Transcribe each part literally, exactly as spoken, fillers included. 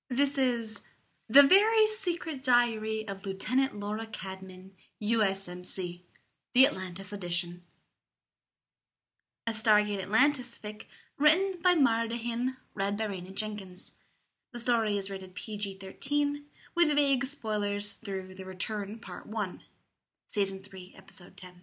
This is The Very Secret Diary of Lieutenant Laura Cadman, U S M C, the Atlantis edition. A Stargate Atlantis fic written by Mara Dehin, read by Raina Jenkins. The story is rated P G thirteen, with vague spoilers through The Return Part one, Season three, Episode ten.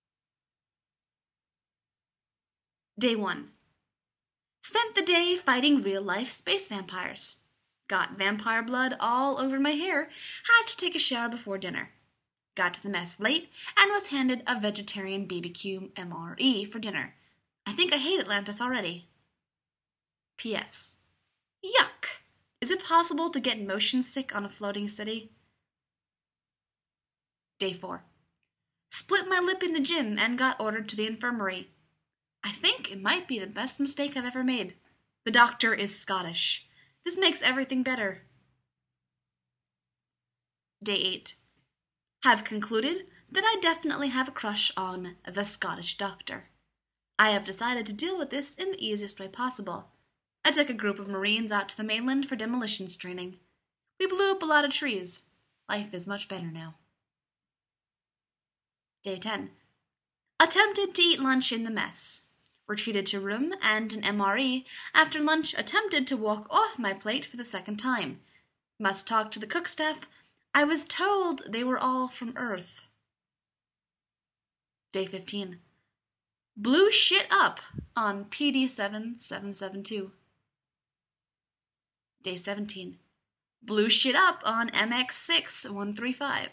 Day one. Spent the day fighting real-life space vampires. Got vampire blood all over my hair, had to take a shower before dinner. Got to the mess late, and was handed a vegetarian B B Q M R E for dinner. I think I hate Atlantis already. P S. Yuck! Is it possible to get motion sick on a floating city? Day four. Split my lip in the gym and got ordered to the infirmary. I think it might be the best mistake I've ever made. The doctor is Scottish. This makes everything better. Day eight. Have concluded that I definitely have a crush on the Scottish doctor. I have decided to deal with this in the easiest way possible. I took a group of Marines out to the mainland for demolitions training. We blew up a lot of trees. Life is much better now. Day ten. Attempted to eat lunch in the mess. Retreated to room and an M R E. After lunch, attempted to walk off my plate for the second time. Must talk to the cook staff. I was told they were all from Earth. Day fifteen. Blew shit up on P D seven seven seven two. Day seventeen. Blew shit up on M X six one three five.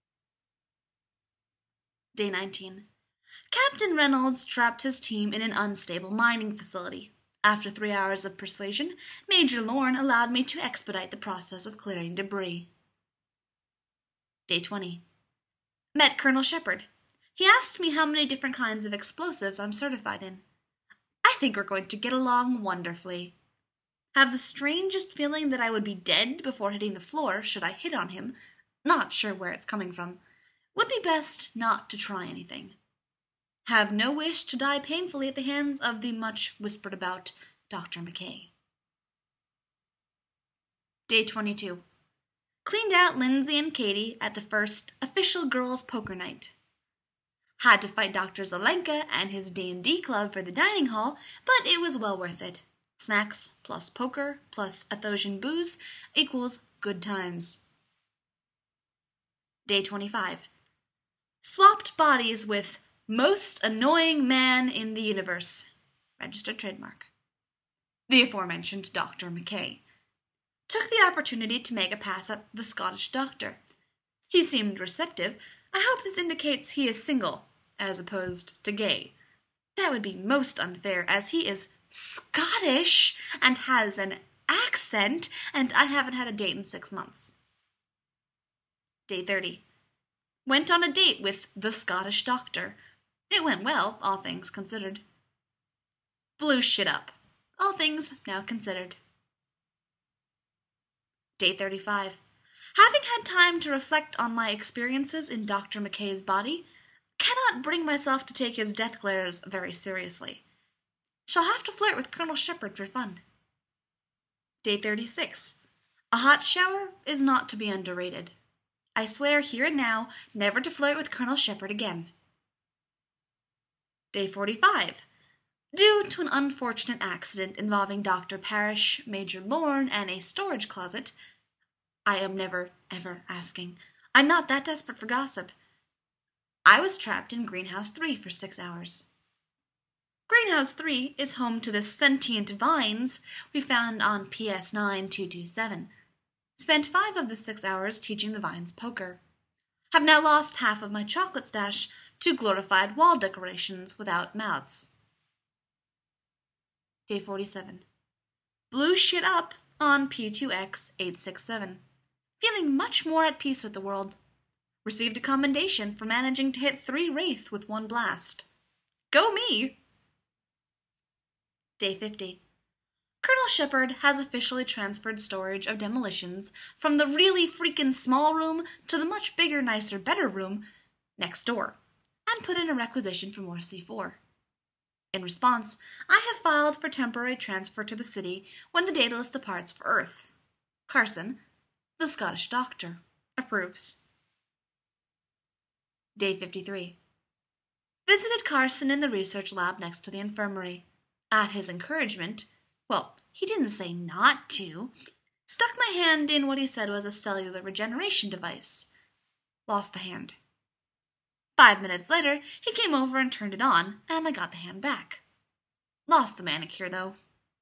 Day nineteen. Captain Reynolds trapped his team in an unstable mining facility. After three hours of persuasion, Major Lorne allowed me to expedite the process of clearing debris. Day twenty. Met Colonel Shepard. He asked me how many different kinds of explosives I'm certified in. I think we're going to get along wonderfully. Have the strangest feeling that I would be dead before hitting the floor should I hit on him. Not sure where it's coming from. Would be best not to try anything. Have no wish to die painfully at the hands of the much whispered about Doctor McKay. Day twenty-two. Cleaned out Lindsay and Katie at the first official girls' poker night. Had to fight Doctor Zelenka and his D and D club for the dining hall, but it was well worth it. Snacks plus poker plus Athosian booze equals good times. Day twenty-five. Swapped bodies with most annoying man in the universe. Registered trademark. The aforementioned Doctor McKay. Took the opportunity to make a pass at the Scottish doctor. He seemed receptive. I hope this indicates he is single, as opposed to gay. That would be most unfair, as he is Scottish and has an accent, and I haven't had a date in six months. Day thirty. Went on a date with the Scottish doctor. It went well, all things considered. Blew shit up. All things now considered. Day thirty-five. Having had time to reflect on my experiences in Doctor McKay's body, cannot bring myself to take his death glares very seriously. Shall have to flirt with Colonel Shepard for fun. Day thirty-six. A hot shower is not to be underrated. I swear here and now never to flirt with Colonel Shepard again. Day forty-five. Due to an unfortunate accident involving Doctor Parrish, Major Lorne, and a storage closet, I am never, ever asking. I'm not that desperate for gossip. I was trapped in Greenhouse three for six hours. Greenhouse three is home to the sentient vines we found on P S nine two two seven. Spent five of the six hours teaching the vines poker. Have now lost half of my chocolate stash to glorified wall decorations without mouths. Day forty-seven. Blew shit up on P two X eight six seven. Feeling much more at peace with the world. Received a commendation for managing to hit three Wraith with one blast. Go me! Day fifty. Colonel Shepard has officially transferred storage of demolitions from the really freaking small room to the much bigger, nicer, better room next door, and put in a requisition for more C four. In response, I have filed for temporary transfer to the city when the Daedalus departs for Earth. Carson, the Scottish doctor, approves. Day fifty-three. Visited Carson in the research lab next to the infirmary. At his encouragement, well, he didn't say not to, stuck my hand in what he said was a cellular regeneration device. Lost the hand. Five minutes later, he came over and turned it on, and I got the hand back. Lost the manicure, though.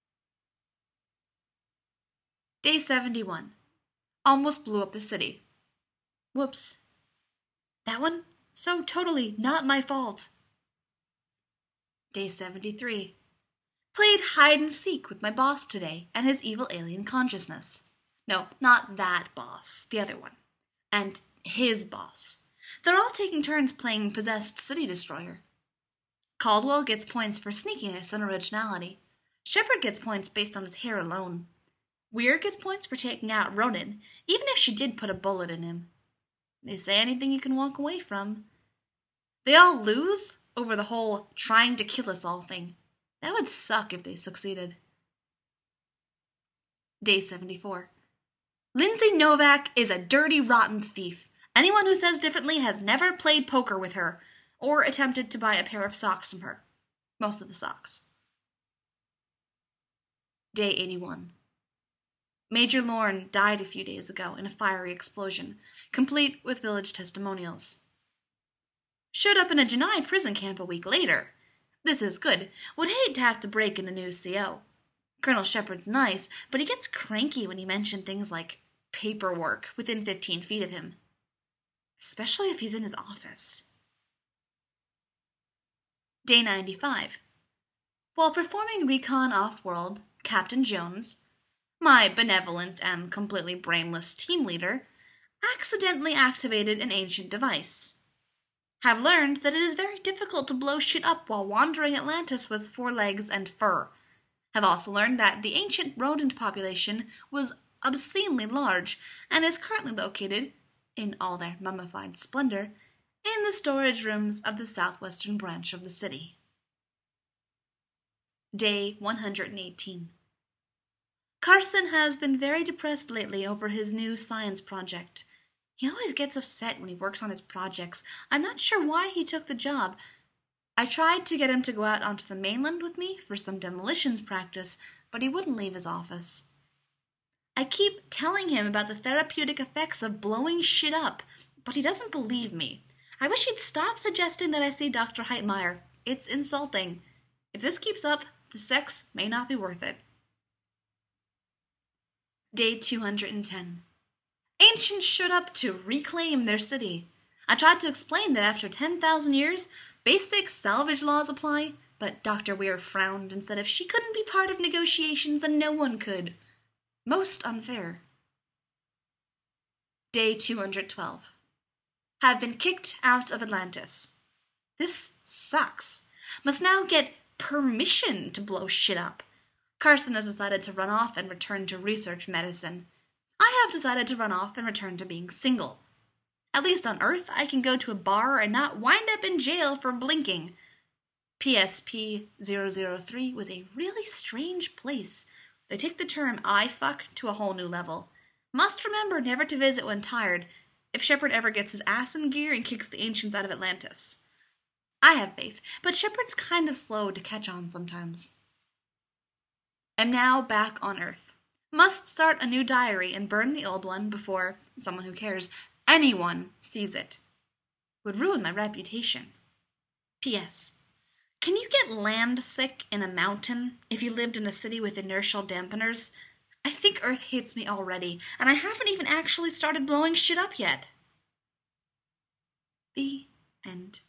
Day seventy-one. Almost blew up the city. Whoops. That one? So totally not my fault. Day seventy-three. Played hide and seek with my boss today and his evil alien consciousness. No, not that boss, the other one. And his boss. They're all taking turns playing possessed city destroyer. Caldwell gets points for sneakiness and originality. Shepard gets points based on his hair alone. Weir gets points for taking out Ronan, even if she did put a bullet in him. They say anything you can walk away from. They all lose over the whole trying to kill us all thing. That would suck if they succeeded. Day seventy-four. Lindsay Novak is a dirty, rotten thief. Anyone who says differently has never played poker with her, or attempted to buy a pair of socks from her. Most of the socks. Day eighty-one. Major Lorne died a few days ago in a fiery explosion, complete with village testimonials. Showed up in a Janai prison camp a week later. This is good. Would hate to have to break in a new C O. Colonel Shepard's nice, but he gets cranky when you mention things like paperwork within fifteen feet of him. Especially if he's in his office. Day ninety-five. While performing recon off-world, Captain Jones, my benevolent and completely brainless team leader, accidentally activated an ancient device. Have learned that it is very difficult to blow shit up while wandering Atlantis with four legs and fur. Have also learned that the ancient rodent population was obscenely large and is currently located, in all their mummified splendor, in the storage rooms of the southwestern branch of the city. Day one hundred eighteen. Carson has been very depressed lately over his new science project. He always gets upset when he works on his projects. I'm not sure why he took the job. I tried to get him to go out onto the mainland with me for some demolitions practice, but he wouldn't leave his office. I keep telling him about the therapeutic effects of blowing shit up, but he doesn't believe me. I wish he'd stop suggesting that I see Doctor Heitmeyer. It's insulting. If this keeps up, the sex may not be worth it. Day two hundred ten. Ancients showed up to reclaim their city. I tried to explain that after ten thousand years, basic salvage laws apply, but Doctor Weir frowned and said if she couldn't be part of negotiations, then no one could. Most unfair. Day two hundred twelve. Have been kicked out of Atlantis. This sucks. Must now get permission to blow shit up. Carson has decided to run off and return to research medicine. I have decided to run off and return to being single. At least on Earth, I can go to a bar and not wind up in jail for blinking. P S P zero zero three was a really strange place. They take the term I fuck to a whole new level. Must remember never to visit when tired, if Shepard ever gets his ass in gear and kicks the ancients out of Atlantis. I have faith, but Shepard's kind of slow to catch on sometimes. Am now back on Earth. Must start a new diary and burn the old one before someone who cares, anyone, sees it. Would ruin my reputation. P S. Can you get land sick in a mountain if you lived in a city with inertial dampeners? I think Earth hates me already, and I haven't even actually started blowing shit up yet. The end.